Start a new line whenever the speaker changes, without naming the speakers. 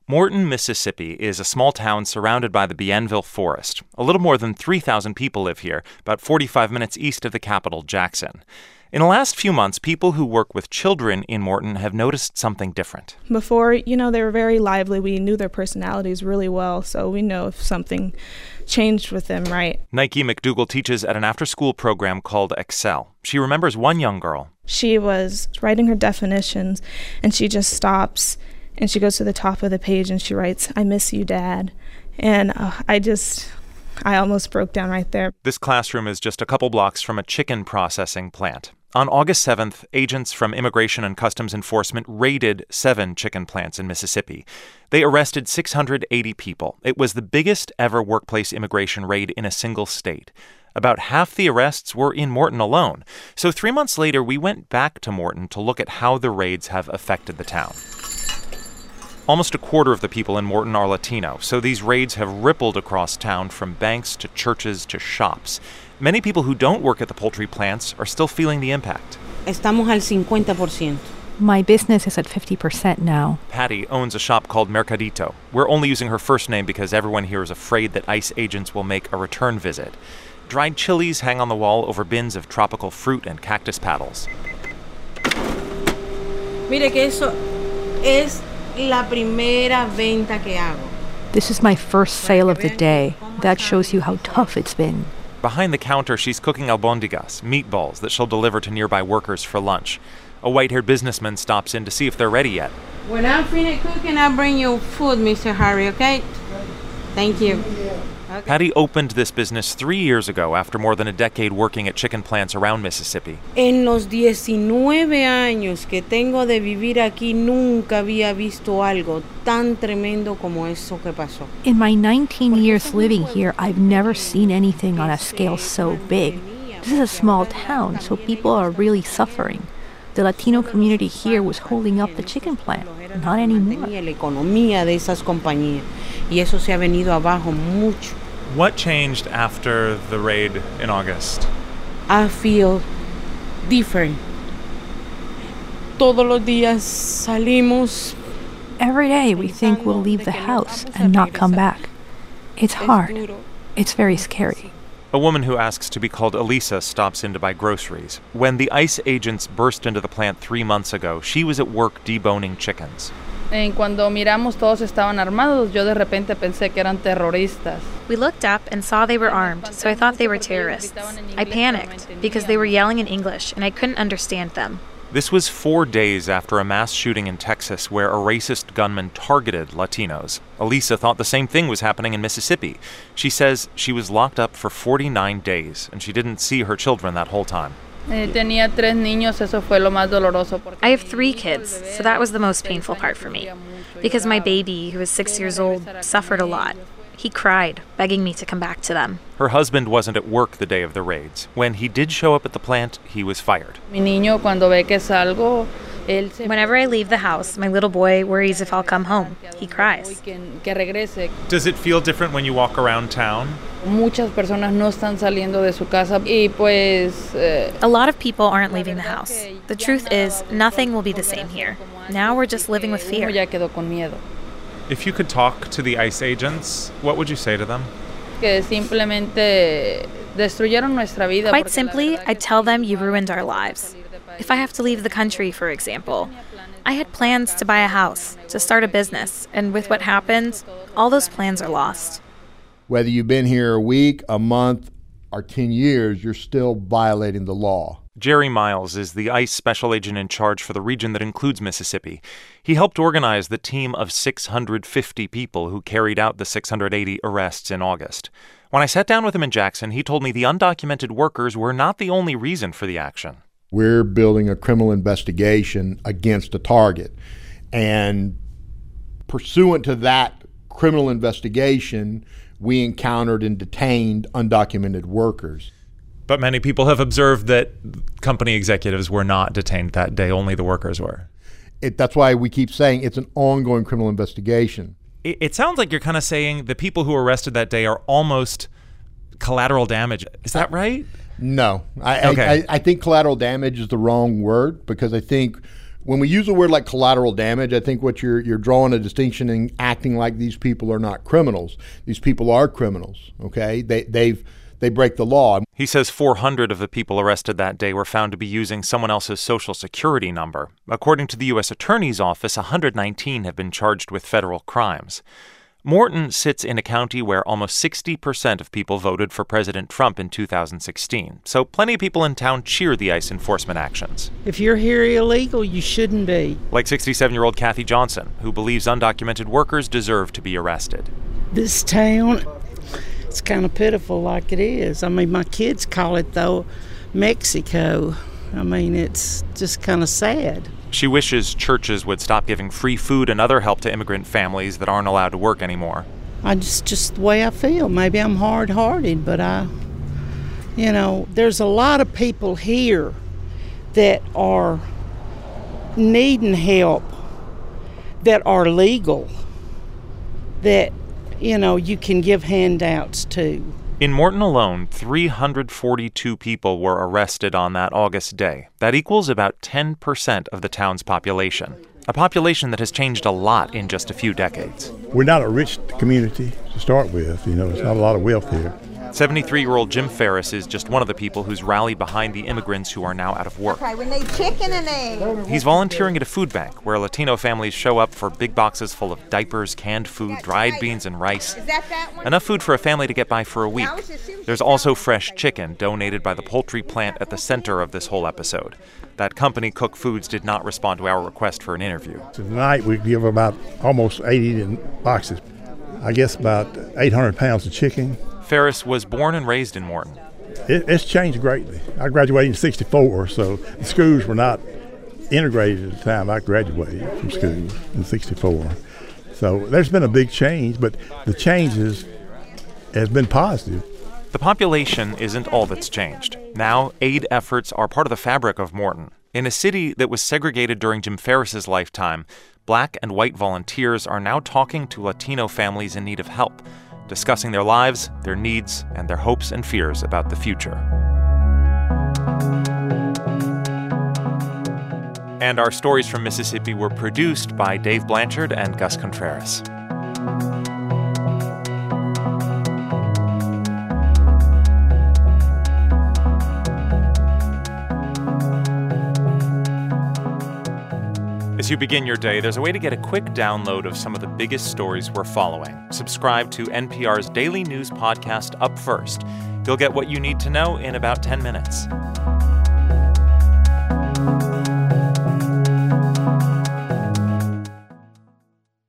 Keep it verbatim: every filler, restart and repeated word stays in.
Morton, Mississippi is a small town surrounded by the Bienville Forest. A little more than three thousand people live here, about forty-five minutes east of the capital, Jackson. In the last few months, people who work with children in Morton have noticed something different.
Before, you know, they were very lively. We knew their personalities really well, so we know if something changed with them, right?
Nike McDougall teaches at an after-school program called Excel. She remembers one young girl.
She was writing her definitions, and she just stops, and she goes to the top of the page, and she writes, "I miss you, Dad." And uh, I just... I almost broke down right there.
This classroom is just a couple blocks from a chicken processing plant. On August seventh, agents from Immigration and Customs Enforcement raided seven chicken plants in Mississippi. They arrested six hundred eighty people. It was the biggest ever workplace immigration raid in a single state. About half the arrests were in Morton alone. So three months later, we went back to Morton to look at how the raids have affected the town. Almost a quarter of the people in Morton are Latino, so these raids have rippled across town from banks to churches to shops. Many people who don't work at the poultry plants are still feeling the impact.
Estamos al cincuenta por ciento.
My business is at fifty percent now.
Patty owns a shop called Mercadito. We're only using her first name because everyone here is afraid that ICE agents will make a return visit. Dried chilies hang on the wall over bins of tropical fruit and cactus paddles.
Mire que eso es la primera venta que hago.
This is my first sale of the day. That shows you how tough it's been.
Behind the counter, she's cooking albondigas, meatballs that she'll deliver to nearby workers for lunch. A white-haired businessman stops in to see if they're ready yet.
When I'm finished cooking, I'll bring you food, Mister Harry, okay? Thank you. Okay.
Patty opened this business three years ago after more than a decade working at chicken plants around Mississippi.
En los diecinueve años que tengo de vivir aquí, nunca había visto algo tan tremendo como eso que pasó.
In my nineteen years living here, I've never seen anything on a scale so big. This is a small town, so people are really suffering. The Latino community here was holding up the chicken plant, not anymore.
La economía de esas compañías, y eso se ha venido abajo mucho.
What changed after the raid in August?
I feel different. Todos los días salimos.
Every day we think we'll leave the house and not come back. It's hard. It's very scary.
A woman who asks to be called Elisa stops in to buy groceries. When the ICE agents burst into the plant three months ago, she was at work deboning chickens.
En cuando miramos todos estaban armados, yo de repente pensé que eran terroristas.
We looked up and saw they were armed, so I thought they were terrorists. I panicked because they were yelling in English and I couldn't understand them.
This was four days after a mass shooting in Texas where a racist gunman targeted Latinos. Elisa thought the same thing was happening in Mississippi. She says she was locked up for forty-nine days and she didn't see her children that whole time.
Tenía tres niños, eso fue lo más doloroso.
I have three kids, so that was the most painful part for me. Because my baby, who was six years old, suffered a lot. He cried, begging me to come back to them.
Her husband wasn't at work the day of the raids. When he did show up at the plant, he was fired.
Mi niño, cuando ve que salgo, él se...
Whenever I leave the house, my little boy worries if I'll come home. He cries.
Que regrese.
Does it feel different when you walk around town?
Muchas personas no están saliendo de su casa y pues... Eh,
a lot of people aren't leaving the house. The truth is, nothing will be the same here. Now we're just living with fear.
Ya quedó con miedo.
If you could talk to the ICE agents, what would you say to them?
Que simplemente destruyeron nuestra vida.
Quite simply, I'd tell them you ruined our lives. If I have to leave the country, for example, I had plans to buy a house, to start a business, and with what happened, all those plans are lost.
Whether you've been here a week, a month, or ten years, you're still violating the law.
Jerry Miles is the ICE special agent in charge for the region that includes Mississippi. He helped organize the team of six hundred fifty people who carried out the six hundred eighty arrests in August. When I sat down with him in Jackson, he told me the undocumented workers were not the only reason for the action.
We're building a criminal investigation against a target. And pursuant to that criminal investigation, we encountered and detained undocumented workers.
But many people have observed that company executives were not detained that day, only the workers were.
It, that's why we keep saying it's an ongoing criminal investigation.
It, it sounds like you're kind of saying the people who were arrested that day are almost collateral damage. Is that right?
No. I,
okay.
I, I think collateral damage is the wrong word because I think When we use a word like collateral damage, I think what you're you're drawing a distinction in acting like these people are not criminals. These people are criminals, okay? They they've they break the law.
He says four hundred of the people arrested that day were found to be using someone else's social security number. According to the U S Attorney's Office, one hundred nineteen have been charged with federal crimes. Morton sits in a county where almost sixty percent of people voted for President Trump in two thousand sixteen, so plenty of people in town cheer the ICE enforcement actions.
If you're here illegal, you shouldn't be.
Like sixty-seven-year-old Kathy Johnson, who believes undocumented workers deserve to be arrested.
This town, it's kind of pitiful like it is. I mean, my kids call it, though, Mexico. I mean, it's just kind of sad.
She wishes churches would stop giving free food and other help to immigrant families that aren't allowed to work anymore.
I just, just the way I feel. Maybe I'm hard-hearted, but I, you know, there's a lot of people here that are needing help, that are legal, that, you know, you can give handouts to.
In Morton alone, three hundred forty-two people were arrested on that August day. That equals about ten percent of the town's population, a population that has changed a lot in just a few decades.
We're not a rich community to start with. You know, there's not a lot of wealth here.
seventy-three-year-old Jim Ferris is just one of the people who's rallied behind the immigrants who are now out of work.
Okay, we need chicken and eggs.
He's volunteering at a food bank where Latino families show up for big boxes full of diapers, canned food, dried beans, and rice.
Is that that one?
Enough food for a family to get by for a week. There's also fresh chicken donated by the poultry plant at the center of this whole episode. That company, Cook Foods, did not respond to our request for an interview.
Tonight we give about almost eighty boxes. I guess about eight hundred pounds of chicken.
Ferris was born and raised in Morton.
It, it's changed greatly. I graduated in sixty-four, so the schools were not integrated at the time I graduated from school in sixty-four. So there's been a big change, but the changes has been positive.
The population isn't all that's changed. Now, aid efforts are part of the fabric of Morton. In a city that was segregated during Jim Ferris's lifetime, black and white volunteers are now talking to Latino families in need of help, discussing their lives, their needs, and their hopes and fears about the future. And our stories from Mississippi were produced by Dave Blanchard and Gus Contreras. As you begin your day, there's a way to get a quick download of some of the biggest stories we're following. Subscribe to N P R's daily news podcast Up First. You'll get what you need to know in about ten minutes.